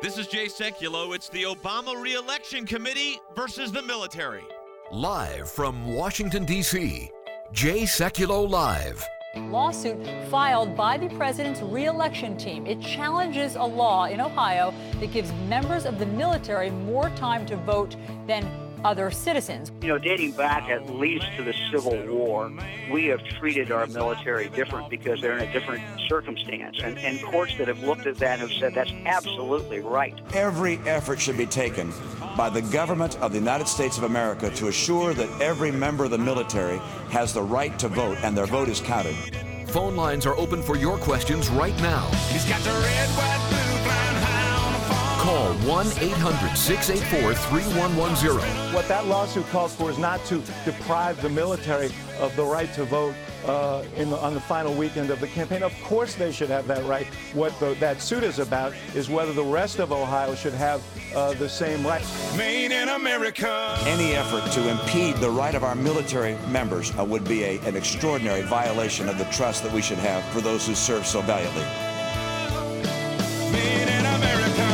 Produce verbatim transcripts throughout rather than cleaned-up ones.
This is Jay Sekulow. It's the Obama Re-Election Committee versus the military. Live from Washington, D C, Jay Sekulow Live. Lawsuit filed by the president's re-election team. It challenges a law in Ohio that gives members of the military more time to vote than other citizens. You know, dating back at least to the Civil War, we have treated our military different because they're in a different circumstance. And, and courts that have looked at that have said that's absolutely right. Every effort should be taken by the government of the United States of America to assure that every member of the military has the right to vote and their vote is counted. Phone lines are open for your questions right now. He's got the red, white, blue, brown hound on the phone. Call one eight hundred, six eight four, three one one zero. What that lawsuit calls for is not to deprive the military of the right to vote uh, in the, on the final weekend of the campaign. Of course they should have that right. What the, that suit is about is whether the rest of Ohio should have uh, the same right. Made in America. Any effort to impede the right of our military members uh, would be a, an extraordinary violation of the trust that we should have for those who serve so valiantly. Made in America.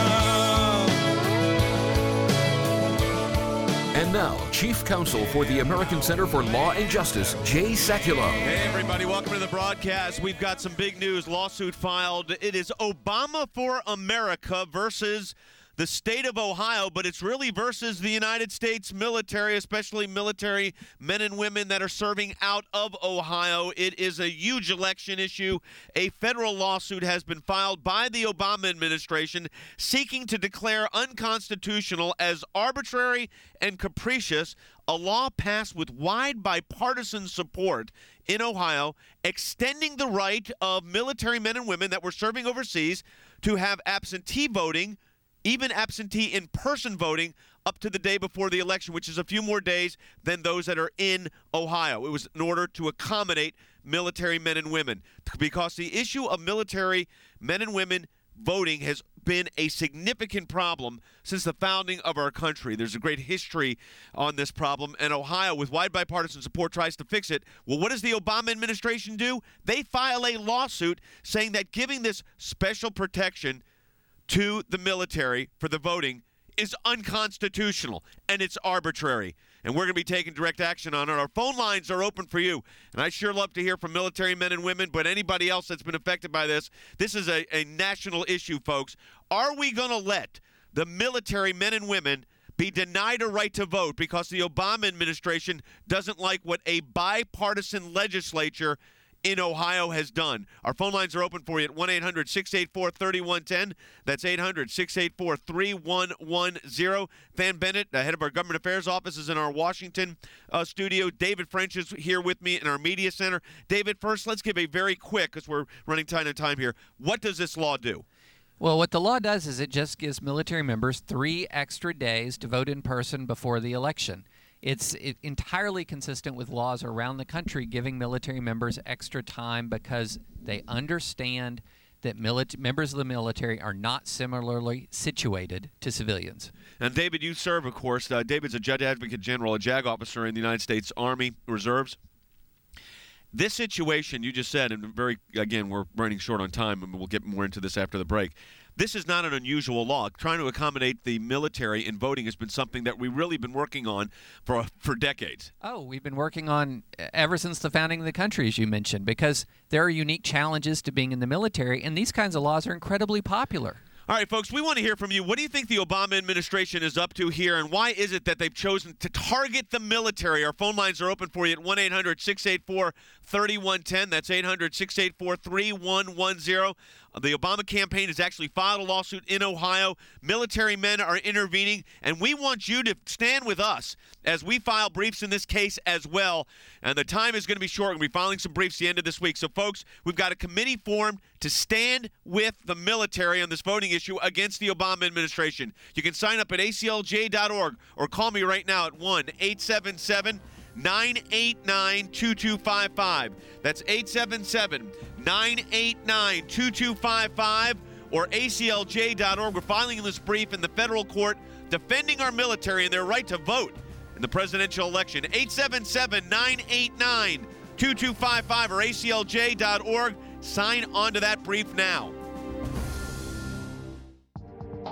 And now, Chief Counsel for the American Center for Law and Justice, Jay Sekulow. Hey, everybody. Welcome to the broadcast. We've got some big news. Lawsuit filed. It is Obama for America versus the state of Ohio, but it's really versus the United States military, especially military men and women that are serving out of Ohio. It is a huge election issue. A federal lawsuit has been filed by the Obama administration seeking to declare unconstitutional as arbitrary and capricious a law passed with wide bipartisan support in Ohio extending the right of military men and women that were serving overseas to have absentee voting, even absentee in-person voting, up to the day before the election, which is a few more days than those that are in Ohio. It was in order to accommodate military men and women, because the issue of military men and women voting has been a significant problem since the founding of our country. There's a great history on this problem, and Ohio, with wide bipartisan support, tries to fix it. Well, what does the Obama administration do? They file a lawsuit saying that giving this special protection to the military for the voting is unconstitutional and it's arbitrary. And we're going to be taking direct action on it. Our phone lines are open for you. And I sure love to hear from military men and women, but anybody else that's been affected by this. This is a, a national issue, folks. Are we going to let the military men and women be denied a right to vote because the Obama administration doesn't like what a bipartisan legislature in Ohio has done? Our phone lines are open for you at one eight hundred, six eight four, three one one zero. That's eight hundred, six eight four, three one one zero. Van Bennett, the head of our government affairs office, is in our Washington uh, studio. David French is here with me in our media center. David, first, let's give a very quick, because we're running tight on time here. What does this law do? Well, what the law does is it just gives military members three extra days to vote in person before the election. It's it, entirely consistent with laws around the country giving military members extra time because they understand that mili- members of the military are not similarly situated to civilians. And David, you serve, of course. Uh, David's a Judge Advocate General, a JAG officer in the United States Army Reserves. This situation you just said, and very again, we're running short on time, and we'll get more into this after the break. This is not an unusual law. Trying to accommodate the military in voting has been something that we've really been working on for for decades. Oh, we've been working on ever since the founding of the country, as you mentioned, because there are unique challenges to being in the military, and these kinds of laws are incredibly popular. All right, folks, we want to hear from you. What do you think the Obama administration is up to here, and why is it that they've chosen to target the military? Our phone lines are open for you at one eight hundred, six eight four, three one one zero. That's eight hundred, six eight four, three one one zero. The Obama campaign has actually filed a lawsuit in Ohio. Military men are intervening, and we want you to stand with us as we file briefs in this case as well. And the time is going to be short. We're going to be filing some briefs at the end of this week. So, folks, we've got a committee formed to stand with the military on this voting issue against the Obama administration. You can sign up at A C L J dot org or call me right now at one eight seven seven, nine eight nine, two two five five. That's eight seven seven, nine eight nine, two two five five or A C L J dot org. We're filing this brief in the federal court defending our military and their right to vote in the presidential election. eight seven seven, nine eight nine, two two five five or A C L J dot org. Sign on to that brief now.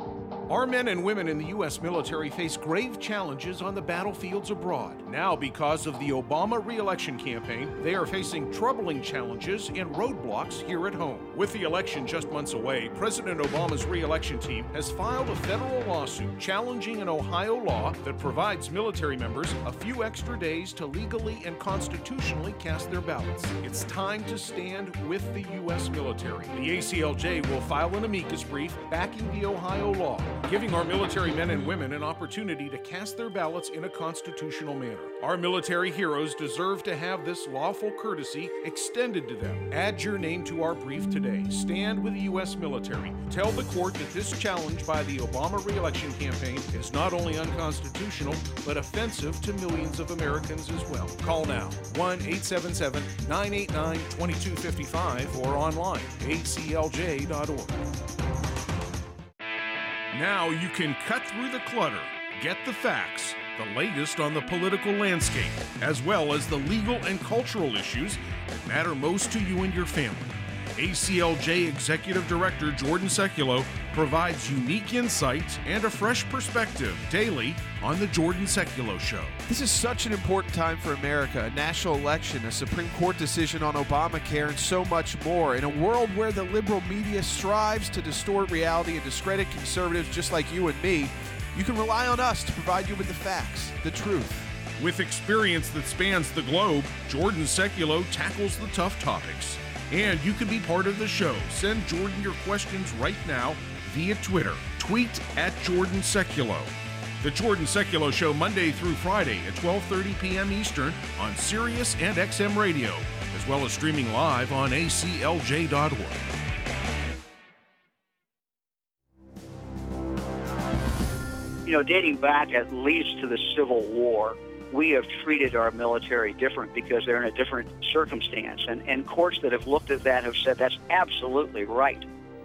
Our men and women in the U S military face grave challenges on the battlefields abroad. Now, because of the Obama re-election campaign, they are facing troubling challenges and roadblocks here at home. With the election just months away, President Obama's re-election team has filed a federal lawsuit challenging an Ohio law that provides military members a few extra days to legally and constitutionally cast their ballots. It's time to stand with the U S military. The A C L J will file an amicus brief backing the Ohio law, giving our military men and women an opportunity to cast their ballots in a constitutional manner. Our military heroes deserve to have this lawful courtesy extended to them. Add your name to our brief today. Stand with the U S military. Tell the court that this challenge by the Obama re-election campaign is not only unconstitutional, but offensive to millions of Americans as well. Call now, one eight seven seven, nine eight nine, two two five five or online, A C L J dot org. Now you can cut through the clutter, get the facts, the latest on the political landscape, as well as the legal and cultural issues that matter most to you and your family. A C L J Executive Director Jordan Sekulow provides unique insights and a fresh perspective daily on The Jordan Sekulow Show. This is such an important time for America, a national election, a Supreme Court decision on Obamacare, and so much more. In a world where the liberal media strives to distort reality and discredit conservatives just like you and me, you can rely on us to provide you with the facts, the truth. With experience that spans the globe, Jordan Sekulow tackles the tough topics. And you can be part of the show. Send Jordan your questions right now via Twitter. Tweet at Jordan Sekulow. The Jordan Sekulow Show, Monday through Friday at twelve thirty p.m. Eastern on Sirius and X M Radio, as well as streaming live on A C L J dot org. You know, dating back at least to the Civil War, we have treated our military different because they're in a different circumstance. And, and courts that have looked at that have said that's absolutely right.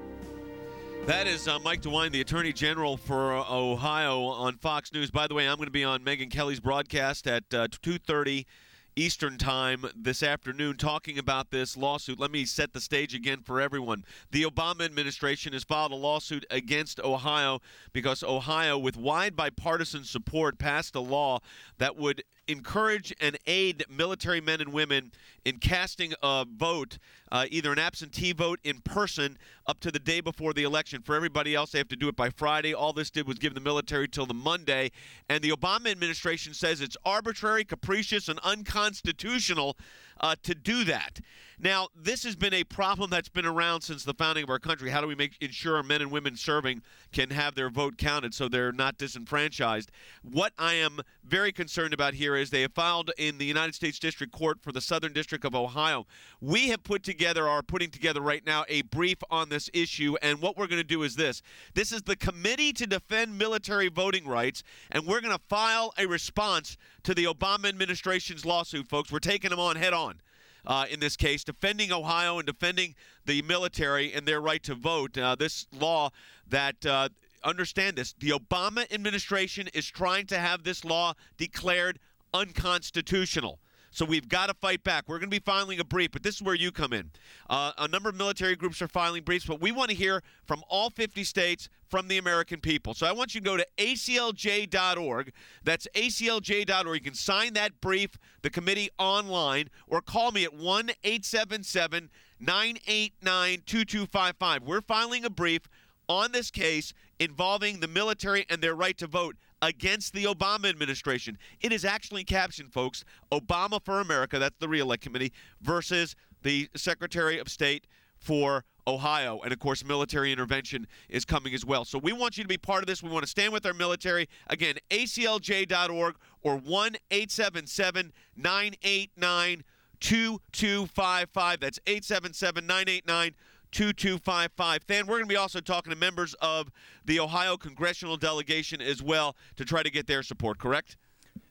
That is uh, Mike DeWine, the Attorney General for uh, Ohio on Fox News. By the way, I'm going to be on Megyn Kelly's broadcast at uh, two thirty Eastern Time this afternoon talking about this lawsuit. Let me set the stage again for everyone. The Obama administration has filed a lawsuit against Ohio because Ohio, with wide bipartisan support, passed a law that would encourage and aid military men and women in casting a vote, uh, either an absentee vote in person up to the day before the election. For everybody else, they have to do it by Friday. All this did was give the military till the Monday. And the Obama administration says it's arbitrary, capricious, and unconstitutional uh, to do that. Now, this has been a problem that's been around since the founding of our country. How do we make ensure men and women serving can have their vote counted so they're not disenfranchised? What I am very concerned about here is they have filed in the United States District Court for the Southern District of Ohio. We have put together, are putting together right now, a brief on this issue, and what we're going to do is this. This is the Committee to Defend Military Voting Rights, and we're going to file a response to the Obama administration's lawsuit, folks. We're taking them on head on. Uh, in this case, defending Ohio and defending the military and their right to vote. Uh, this law that, uh, understand this, the Obama administration is trying to have this law declared unconstitutional. So we've got to fight back. We're going to be filing a brief, but this is where you come in. Uh, a number of military groups are filing briefs, but we want to hear from all fifty states, from the American people. So I want you to go to A C L J dot org. That's A C L J dot org. You can sign that brief, the committee, online, or call me at one eight seven seven, nine eight nine, two two five five. We're filing a brief on this case involving the military and their right to vote against the Obama administration. It is actually captioned, folks, Obama for America, that's the re-elect committee, versus the Secretary of State for Ohio. And, of course, military intervention is coming as well. So we want you to be part of this. We want to stand with our military. Again, A C L J dot org or one eight seven seven, nine eight nine, two two five five. That's eight seven seven, nine eight nine, two two five five. Than, we're going to be also talking to members of the Ohio congressional delegation as well to try to get their support, correct?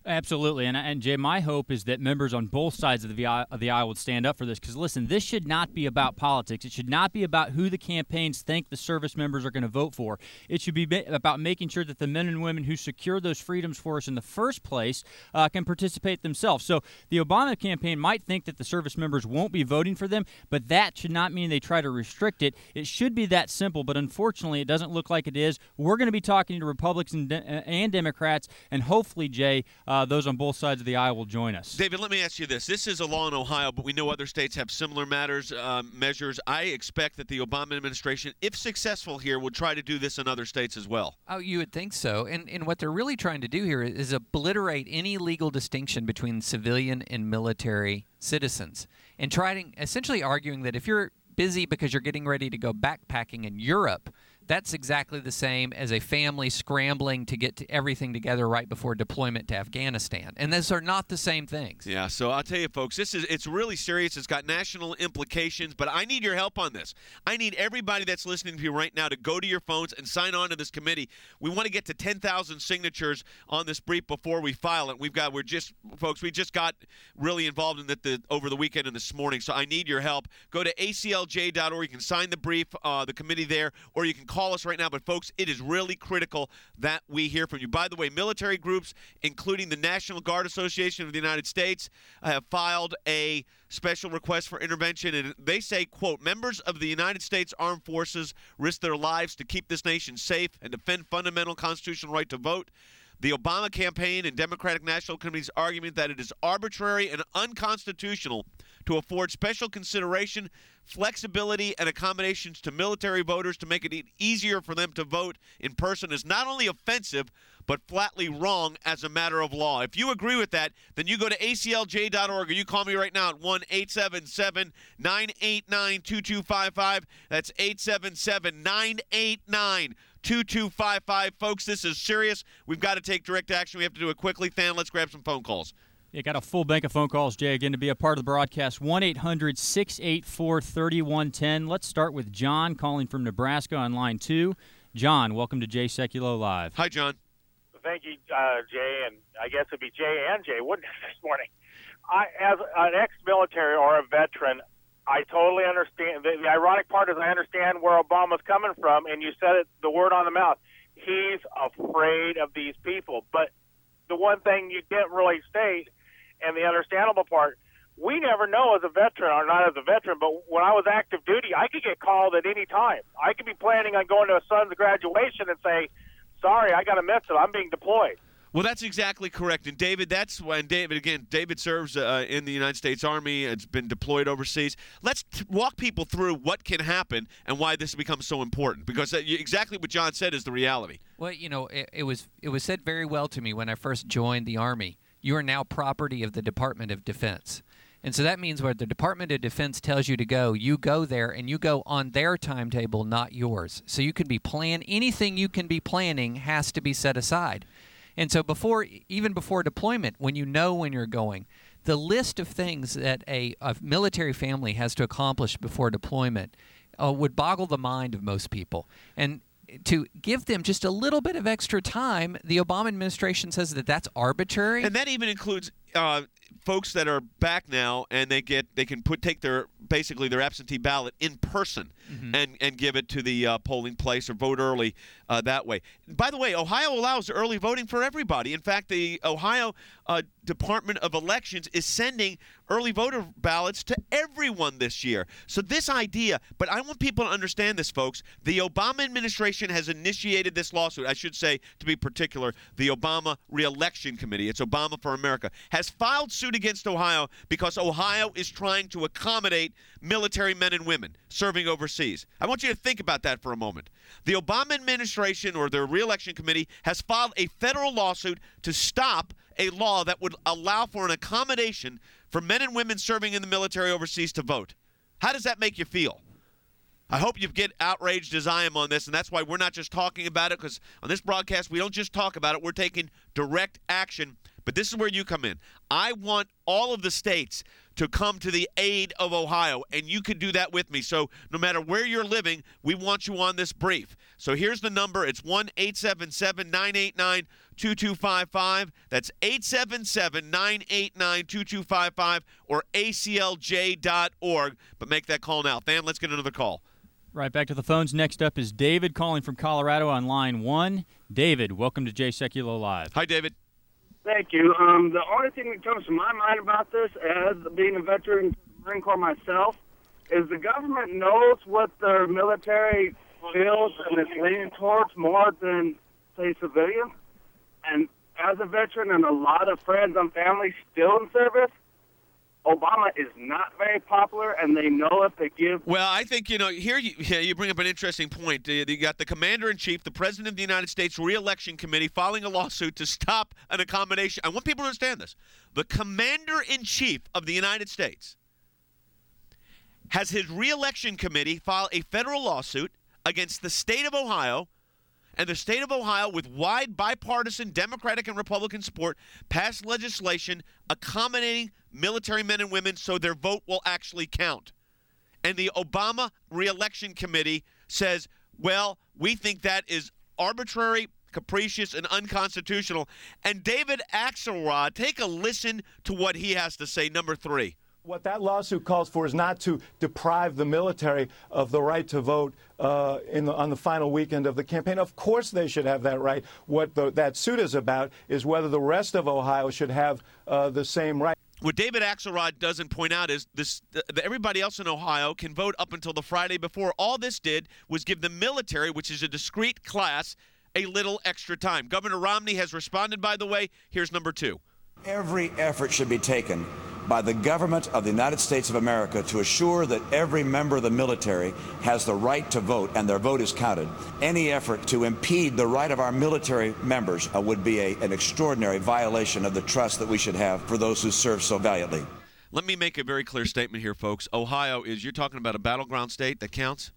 Absolutely, and and Jay, my hope is that members on both sides of the of the aisle would stand up for this. Because listen, this should not be about politics. It should not be about who the campaigns think the service members are going to vote for. It should be about making sure that the men and women who secure those freedoms for us in the first place uh, can participate themselves. So the Obama campaign might think that the service members won't be voting for them, but that should not mean they try to restrict it. It should be that simple, but unfortunately, it doesn't look like it is. We're going to be talking to Republicans and, and Democrats, and hopefully, Jay. Uh, those on both sides of the aisle will join us. David, let me ask you this. This is a law in Ohio, but we know other states have similar matters, uh, measures. I expect that the Obama administration, if successful here, will try to do this in other states as well. Oh, you would think so. And, and what they're really trying to do here is obliterate any legal distinction between civilian and military citizens, and trying, essentially arguing that if you're busy because you're getting ready to go backpacking in Europe, that's exactly the same as a family scrambling to get to everything together right before deployment to Afghanistan. And those are not the same things. Yeah, so I'll tell you, folks, this is it's really serious. It's got national implications, but I need your help on this. I need everybody that's listening to you right now to go to your phones and sign on to this committee. We want to get to ten thousand signatures on this brief before we file it. We've got, we're just, folks, we just got really involved in it the, over the weekend and this morning, so I need your help. Go to A C L J dot org. You can sign the brief, uh, the committee there, or you can call us right now. But folks, it is really critical that we hear from you. By the way, military groups, including the National Guard Association of the United States, have filed a special request for intervention, and they say, quote, members of the United States Armed Forces risk their lives to keep this nation safe and defend fundamental constitutional right to vote. The Obama campaign and Democratic National Committee's argument that it is arbitrary and unconstitutional to afford special consideration, flexibility, and accommodations to military voters to make it easier for them to vote in person is not only offensive, but flatly wrong as a matter of law. If you agree with that, then you go to A C L J dot org or you call me right now at one eight seven seven, nine eight nine, two two five five. That's eight seven seven, nine eight nine, two two five five. Folks, this is serious. We've got to take direct action. We have to do it quickly. Than, let's grab some phone calls. You got a full bank of phone calls, Jay, again, to be a part of the broadcast. one eight hundred, six eight four, three one one zero. Let's start with John calling from Nebraska on line two. John, welcome to Jay Sekulow Live. Hi, John. Thank you, uh, Jay, and I guess it'd be Jay and Jay, wouldn't it, this morning? I, as an ex-military or a veteran, I totally understand. The, the ironic part is I understand where Obama's coming from, and you said it, the word on the mouth. He's afraid of these people. But the one thing you didn't really state, and the understandable part, we never know as a veteran, or not as a veteran, but when I was active duty, I could get called at any time. I could be planning on going to a son's graduation and say, sorry, I got to miss it. I'm being deployed. Well, that's exactly correct. And, David, that's when David, again, David serves uh, in the United States Army. It's been deployed overseas. Let's t- walk people through what can happen and why this becomes so important, because uh, exactly what John said is the reality. Well, you know, it, it was it was said very well to me when I first joined the Army. You are now property of the Department of Defense. And so that means where the Department of Defense tells you to go, you go there, and you go on their timetable, not yours. So you can be plan anything you can be planning has to be set aside. And so before, even before deployment, when you know when you're going, the list of things that a, a military family has to accomplish before deployment uh, would boggle the mind of most people. And to give them just a little bit of extra time, the Obama administration says that that's arbitrary. And that even includes uh, folks that are back now, and they get they can put take their basically their absentee ballot in person mm-hmm. and and give it to the uh, polling place or vote early uh, that way. By the way, Ohio allows early voting for everybody. In fact, the Ohio uh, Department of Elections is sending early voter ballots to everyone this year. So this idea, but I want people to understand this, folks. The Obama administration has initiated this lawsuit. I should say, to be particular, the Obama Re-election Committee, it's Obama for America, has filed suit against Ohio because Ohio is trying to accommodate military men and women serving overseas. I want you to think about that for a moment. The Obama administration, or their Re-election Committee, has filed a federal lawsuit to stop a law that would allow for an accommodation for men and women serving in the military overseas to vote. How does that make you feel? I hope you get outraged as I am on this, and that's why we're not just talking about it, because on this broadcast, we don't just talk about it. We're taking direct action, but this is where you come in. I want all of the states to come to the aid of Ohio, and you can do that with me. So no matter where you're living, we want you on this brief. So here's the number. It's one eight seven seven, nine eight nine, two two five five. That's eight seven seven, nine eight nine, two two five five or A C L J dot org. But make that call now. Than, let's get another call. Right back to the phones. Next up is David calling from Colorado on line one. David, welcome to Jay Sekulow Live. Hi, David. Thank you. Um, the only thing that comes to my mind about this, as being a veteran of the Marine Corps myself, is the government knows what their military feels and is leaning towards more than, say, civilians. And as a veteran and a lot of friends and family still in service, Obama is not very popular, and they know if they give. Well, I think, you know, here you, yeah, you bring up an interesting point. You got the Commander-in-Chief, the President of the United States Re-election Committee filing a lawsuit to stop an accommodation. I want people to understand this. The Commander-in-Chief of the United States has his Re-election Committee file a federal lawsuit against the state of Ohio, and the state of Ohio, with wide bipartisan Democratic and Republican support, passed legislation accommodating military men and women so their vote will actually count. And the Obama Re-election Committee says, well, we think that is arbitrary, capricious, and unconstitutional. And David Axelrod, take a listen to what he has to say, number three. What that lawsuit calls for is not to deprive the military of the right to vote uh, in the, on the final weekend of the campaign. Of course they should have that right. What the, that suit is about is whether the rest of Ohio should have uh, the same right. What David Axelrod doesn't point out is this: uh, everybody else in Ohio can vote up until the Friday before. All this did was give the military, which is a discrete class, a little extra time. Governor Romney has responded, by the way. Here's number two. Every effort should be taken by the government of the United States of America to assure that every member of the military has the right to vote and their vote is counted. Any effort to impede the right of our military members uh, would be a, an extraordinary violation of the trust that we should have for those who serve so valiantly. Let me make a very clear statement here, folks. Ohio is, you're talking about a battleground state that counts?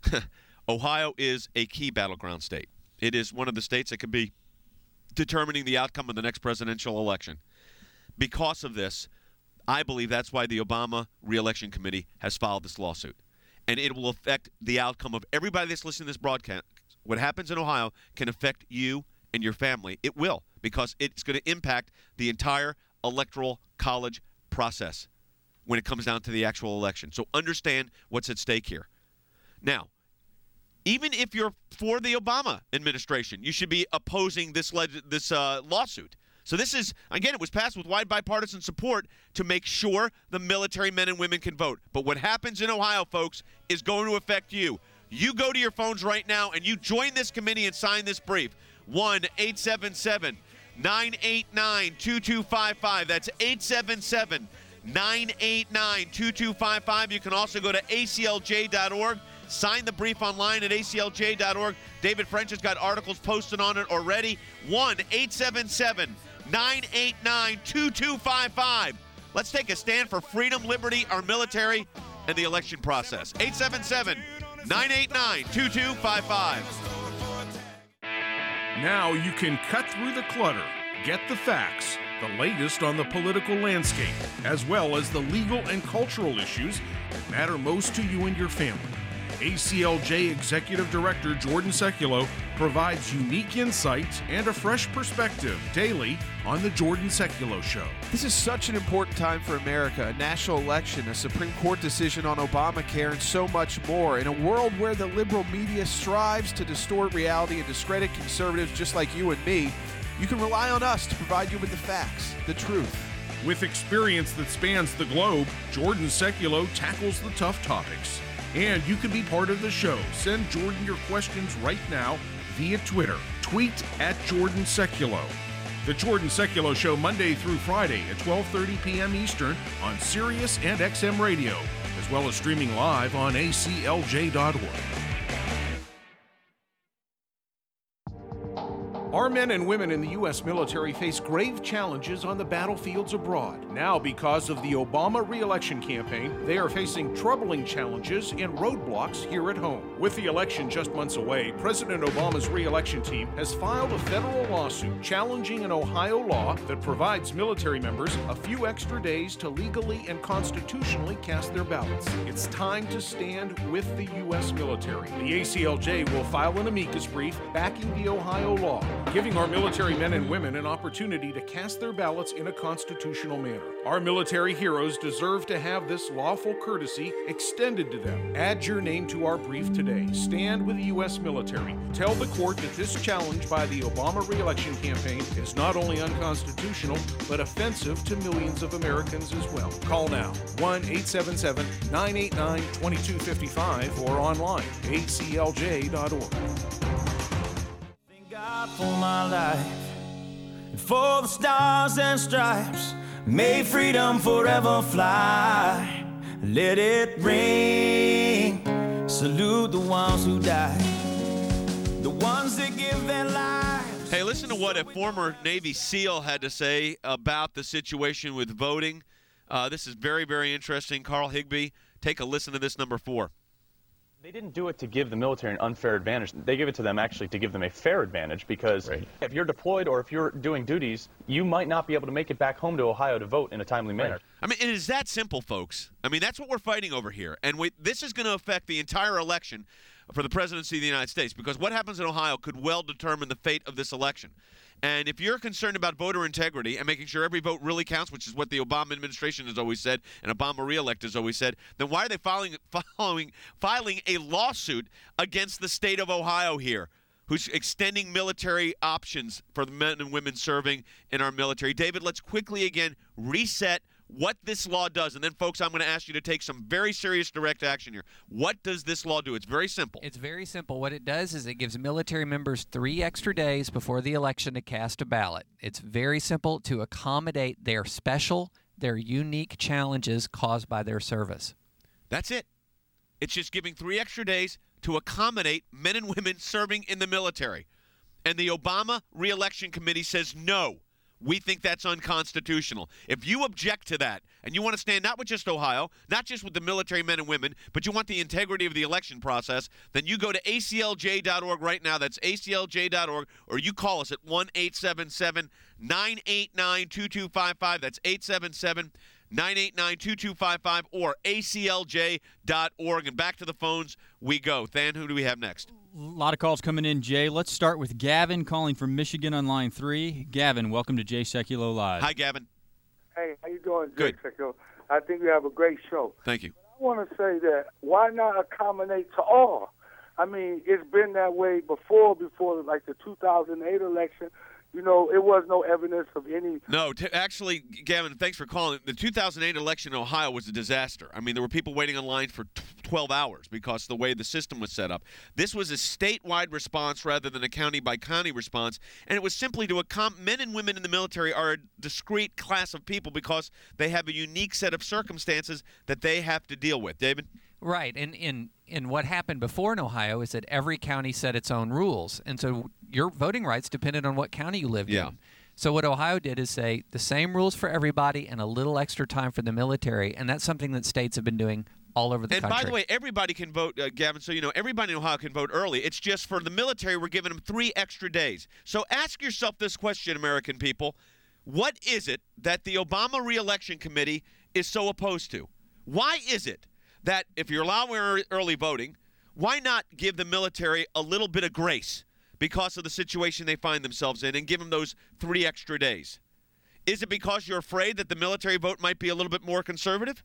Ohio is a key battleground state. It is one of the states that could be determining the outcome of the next presidential election. Because of this, I believe that's why the Obama Re-election Committee has filed this lawsuit. And it will affect the outcome of everybody that's listening to this broadcast. What happens in Ohio can affect you and your family. It will, because it's going to impact the entire electoral college process when it comes down to the actual election. So understand what's at stake here. Now, even if you're for the Obama administration, you should be opposing this leg- this uh, lawsuit. So this is, again, it was passed with wide bipartisan support to make sure the military men and women can vote. But what happens in Ohio, folks, is going to affect you. You go to your phones right now and you join this committee and sign this brief. one eight seven seven, nine eight nine, two two five five. That's eight seven seven, nine eight nine, two two five five. You can also go to A C L J dot org. Sign the brief online at A C L J dot org. David French has got articles posted on it already. one eight seven seven, nine eight nine, two two five five. Let's take a stand for freedom, liberty, our military, and the election process. eight seven seven, nine eight nine, two two five five. Now you can cut through the clutter, get the facts, the latest on the political landscape, as well as the legal and cultural issues that matter most to you and your family. A C L J Executive Director Jordan Sekulow provides unique insights and a fresh perspective daily on The Jordan Sekulow Show. This is such an important time for America, a national election, a Supreme Court decision on Obamacare, and so much more. In a world where the liberal media strives to distort reality and discredit conservatives just like you and me, you can rely on us to provide you with the facts, the truth. With experience that spans the globe, Jordan Sekulow tackles the tough topics. And you can be part of the show. Send Jordan your questions right now via Twitter. Tweet at Jordan Sekulow. The Jordan Sekulow Show, Monday through Friday at twelve thirty p.m. Eastern on Sirius and X M Radio, as well as streaming live on A C L J dot org. Our men and women in the U S military face grave challenges on the battlefields abroad. Now, because of the Obama re-election campaign, they are facing troubling challenges and roadblocks here at home. With the election just months away, President Obama's re-election team has filed a federal lawsuit challenging an Ohio law that provides military members a few extra days to legally and constitutionally cast their ballots. It's time to stand with the U S military. The A C L J will file an amicus brief backing the Ohio law, giving our military men and women an opportunity to cast their ballots in a constitutional manner. Our military heroes deserve to have this lawful courtesy extended to them. Add your name to our brief today. Stand with the U S military. Tell the court that this challenge by the Obama re-election campaign is not only unconstitutional, but offensive to millions of Americans as well. Call now, one eight seven seven, nine eight nine, two two five five or online, A C L J dot org. God for my life, and for the stars and stripes, may freedom forever fly. Let it ring. Salute the ones who died, the ones that give their lives. Hey, listen to what a former Navy SEAL had to say about the situation with voting. Uh, this is very, very interesting. Carl Higbee, take a listen to this, number four. They didn't do it to give the military an unfair advantage. They give it to them actually to give them a fair advantage, because right. if you're deployed or if you're doing duties, you might not be able to make it back home to Ohio to vote in a timely manner. Right. I mean, it is that simple, folks. I mean, that's what we're fighting over here. And we, this is going to affect the entire election for the presidency of the United States, because what happens in Ohio could well determine the fate of this election. And if you're concerned about voter integrity and making sure every vote really counts, which is what the Obama administration has always said and Obama re-elect has always said, then why are they filing, following, filing a lawsuit against the state of Ohio here, who's extending military options for the men and women serving in our military? David, let's quickly again reset what this law does. And then, folks, I'm going to ask you to take some very serious direct action here. What does this law do? It's very simple. It's very simple. What it does is it gives military members three extra days before the election to cast a ballot. It's very simple to accommodate their special, their unique challenges caused by their service. That's it. It's just giving three extra days to accommodate men and women serving in the military. And the Obama re-election committee says no. We think that's unconstitutional. If you object to that, and you want to stand not with just Ohio, not just with the military men and women, but you want the integrity of the election process, then you go to A C L J dot org right now. That's A C L J dot org, or you call us at one eight seven seven, nine eight nine, two two five five. That's eight seven seven, nine eight nine, two two five five, or A C L J dot org. And back to the phones we go. Than, who do we have next? A lot of calls coming in, Jay. Let's start with Gavin calling from Michigan on line three. Gavin, welcome to Jay Sekulow Live. Hi, Gavin. Hey, how you doing, Jay Good. Sekulow? I think you have a great show. Thank you. I want to say that why not accommodate to all? I mean, it's been that way before, before like the two thousand eight election. You know, it was no evidence of any. No, t- actually, Gavin, thanks for calling. The two thousand eight election in Ohio was a disaster. I mean, there were people waiting in line for t- twelve hours because of the way the system was set up. This was a statewide response rather than a county-by-county response, and it was simply to accom- men and women in the military are a discrete class of people because they have a unique set of circumstances that they have to deal with. David? Right, and in and what happened before in Ohio is that every county set its own rules, and so your voting rights depended on what county you lived Yeah. in. So what Ohio did is say the same rules for everybody and a little extra time for the military, and that's something that states have been doing all over the and country. by the way, everybody can vote, uh, Gavin, so you know, everybody in Ohio can vote early. It's just for the military, we're giving them three extra days. So ask yourself this question, American people. What is it that the Obama re-election committee is so opposed to? Why is it that if you're allowing early voting, why not give the military a little bit of grace because of the situation they find themselves in and give them those three extra days? Is it because you're afraid that the military vote might be a little bit more conservative?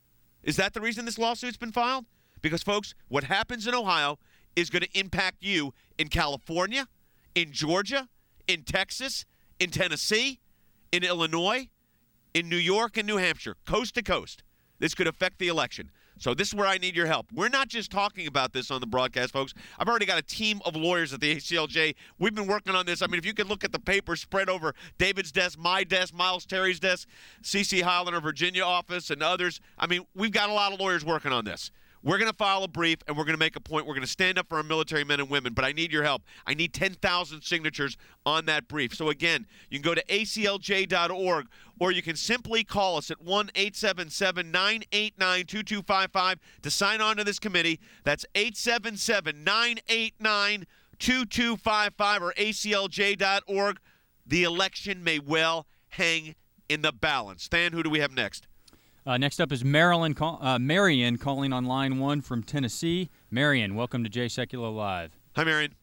Is that the reason this lawsuit's been filed? Because, folks, what happens in Ohio is going to impact you in California, in Georgia, in Texas, in Tennessee, in Illinois, in New York, and New Hampshire, coast to coast. This could affect the election. So this is where I need your help. We're not just talking about this on the broadcast, folks. I've already got a team of lawyers at the A C L J. We've been working on this. I mean, if you could look at the papers spread over David's desk, my desk, Miles Terry's desk, C C Highland, our Virginia office, and others, I mean, we've got a lot of lawyers working on this. We're going to file a brief, and we're going to make a point. We're going to stand up for our military men and women, but I need your help. I need ten thousand signatures on that brief. So, again, you can go to A C L J dot org, or you can simply call us at one eight seven seven, nine eight nine, two two five five to sign on to this committee. That's eight seven seven, nine eight nine, two two five five or A C L J dot org. The election may well hang in the balance. Stan, who do we have next? Uh, next up is Marilyn, call, uh, Marion calling on line one from Tennessee. Marion, welcome to Jay Sekulow Live. Hi, Marion.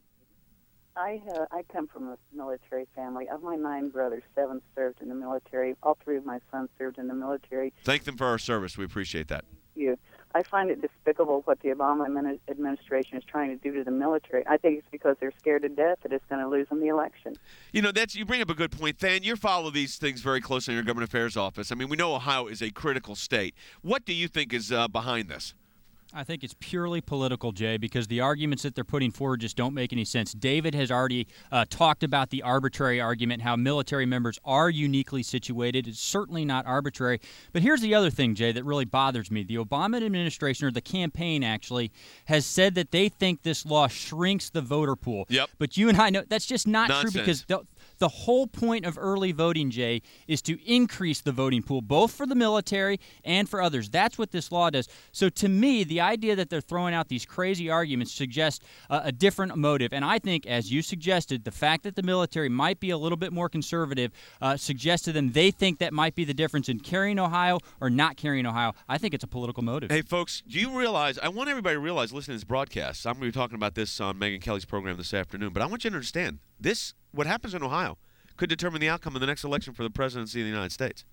I uh, I come from a military family. Of my nine brothers, seven served in the military. All three of my sons served in the military. Thank them for our service. We appreciate that. Thank you. I find it despicable what the Obama admin- administration is trying to do to the military. I think it's because they're scared to death that it's going to lose them the election. You know, that's you bring up a good point, Than. You follow these things very closely in your government affairs office. I mean, we know Ohio is a critical state. What do you think is uh, behind this? I think it's purely political, Jay, because the arguments that they're putting forward just don't make any sense. David has already uh, talked about the arbitrary argument, how military members are uniquely situated. It's certainly not arbitrary. But here's the other thing, Jay, that really bothers me. The Obama administration, or the campaign actually, has said that they think this law shrinks the voter pool. Yep. But you and I know that's just not Nonsense. true, because the, the whole point of early voting, Jay, is to increase the voting pool, both for the military and for others. That's what this law does. So to me, the idea that they're throwing out these crazy arguments suggests uh, a different motive. And I think, as you suggested, the fact that the military might be a little bit more conservative uh, suggests to them they think that might be the difference in carrying Ohio or not carrying Ohio. I think it's a political motive. Hey, folks, do you realize, I want everybody to realize, listening to this broadcast, I'm going to be talking about this on Megyn Kelly's program this afternoon, but I want you to understand, this, what happens in Ohio, could determine the outcome of the next election for the presidency of the United States.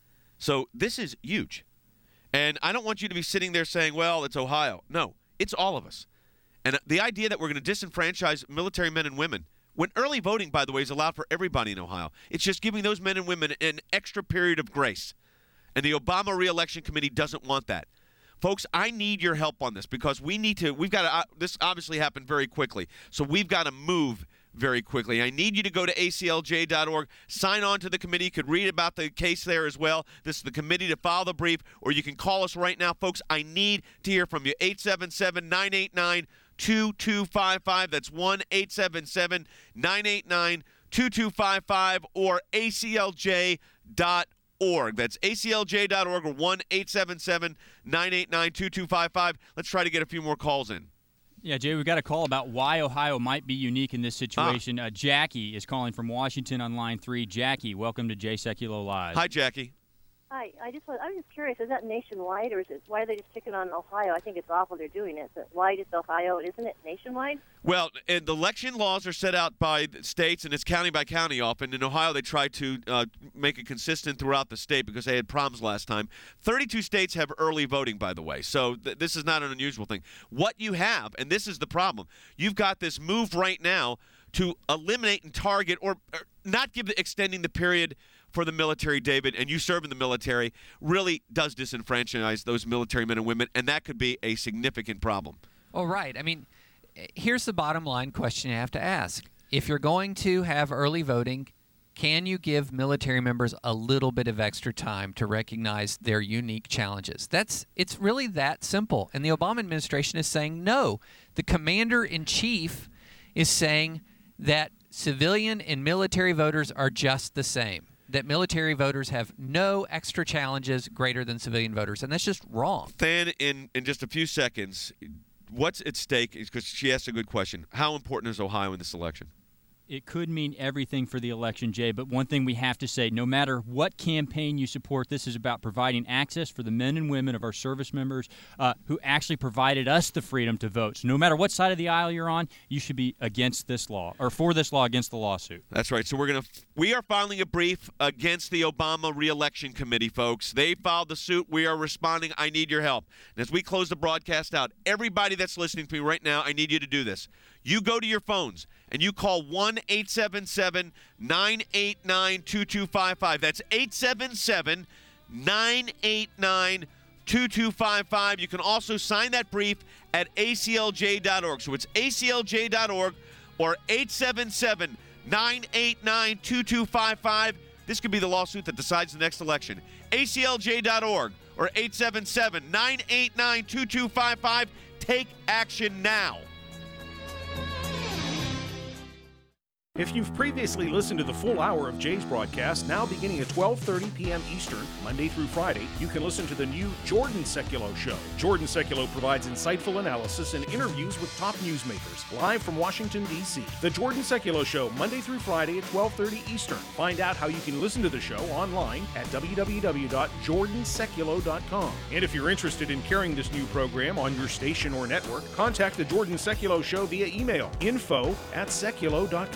So this is huge. And I don't want you to be sitting there saying, well, it's Ohio. No, it's all of us. And the idea that we're going to disenfranchise military men and women, when early voting, by the way, is allowed for everybody in Ohio, it's just giving those men and women an extra period of grace. And the Obama re-election committee doesn't want that. Folks, I need your help on this, because we need to, we've got to, uh, this obviously happened very quickly, so we've got to move very quickly. I need you to go to A C L J dot org, sign on to the committee. You could read about the case there as well. This is the committee to file the brief, or you can call us right now. Folks, I need to hear from you. eight seven seven, nine eight nine, two two five five. That's one eight seven seven, nine eight nine, two two five five, or A C L J dot org. That's A C L J dot org or one eight seven seven, nine eight nine, two two five five. Let's try to get a few more calls in. Yeah, Jay, we got a call about why Ohio might be unique in this situation. Ah. Uh, Jackie is calling from Washington on line three. Jackie, welcome to Jay Sekulow Live. Hi, Jackie. Hi, I just was, I was just curious, is that nationwide, or is it, why are they just picking on Ohio? I think it's awful they're doing it, but why just Ohio? Isn't it nationwide? Well, and the election laws are set out by the states, and it's county by county often. In Ohio, they tried to uh, make it consistent throughout the state because they had problems last time. thirty-two states have early voting, by the way, so th- this is not an unusual thing. What you have, and this is the problem, you've got this move right now to eliminate and target, or, or not give the, extending the period for the military, David, and you serve in the military, really does disenfranchise those military men and women, and that could be a significant problem. Oh, right. I mean, here's the bottom line question you have to ask. If you're going to have early voting, can you give military members a little bit of extra time to recognize their unique challenges? That's it's really that simple. And the Obama administration is saying no. The commander-in-chief is saying that civilian and military voters are just the same, that military voters have no extra challenges greater than civilian voters, and that's just wrong. Than, in, in just a few seconds, what's at stake, because she asked a good question, how important is Ohio in this election? It could mean everything for the election, Jay, but one thing we have to say, no matter what campaign you support, this is about providing access for the men and women of our service members uh, who actually provided us the freedom to vote. So no matter what side of the aisle you're on, you should be against this law, or for this law against the lawsuit. That's right. So we're going to we are filing a brief against the Obama re-election committee, folks. They filed the suit. We are responding. I need your help. And as we close the broadcast out, everybody that's listening to me right now, I need you to do this. You go to your phones and you call one eight seven seven, nine eight nine, two two five five. That's eight seven seven, nine eight nine, two two five five. You can also sign that brief at A C L J dot org. So it's A C L J dot org or eight seven seven, nine eight nine, two two five five. This could be the lawsuit that decides the next election. A C L J dot org or eight seven seven, nine eight nine, two two five five. Take action now. If you've previously listened to the full hour of Jay's broadcast, now beginning at twelve thirty p.m. Eastern, Monday through Friday, you can listen to the new Jordan Sekulow Show. Jordan Sekulow provides insightful analysis and interviews with top newsmakers, live from Washington, D C. The Jordan Sekulow Show, Monday through Friday at twelve thirty Eastern. Find out how you can listen to the show online at w w w dot jordan sekulow dot com. And if you're interested in carrying this new program on your station or network, contact the Jordan Sekulow Show via email, info at sekulow dot com.